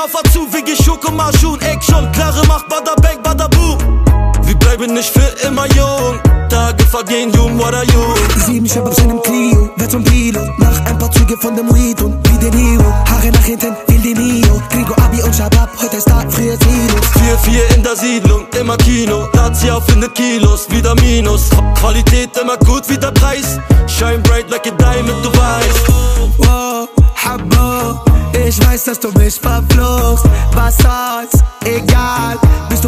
Kaffer zu, wie Schokomaschun, Action, klare Macht, bada bang, bada boom. Wir bleiben nicht für immer jung, Tage vergehen, jung, what are you? 7 Shababs in nem Clio, werd zum Pilot. Nach ein paar Züge von dem Weed und wie den Hero. Haare nach hinten, will die Mio. Gringo, Abi und Shabab, heute Star, früher Zilos. 4-4 in der Siedlung, immer Kino. Razzia auf 100 Kilos, wieder Minus. Qualität immer gut wie der Preis. Shine bright like a diamond, du weißt. Wow, Habbo, ich weiß, dass du mich verfluchst. Was soll's, egal, bist du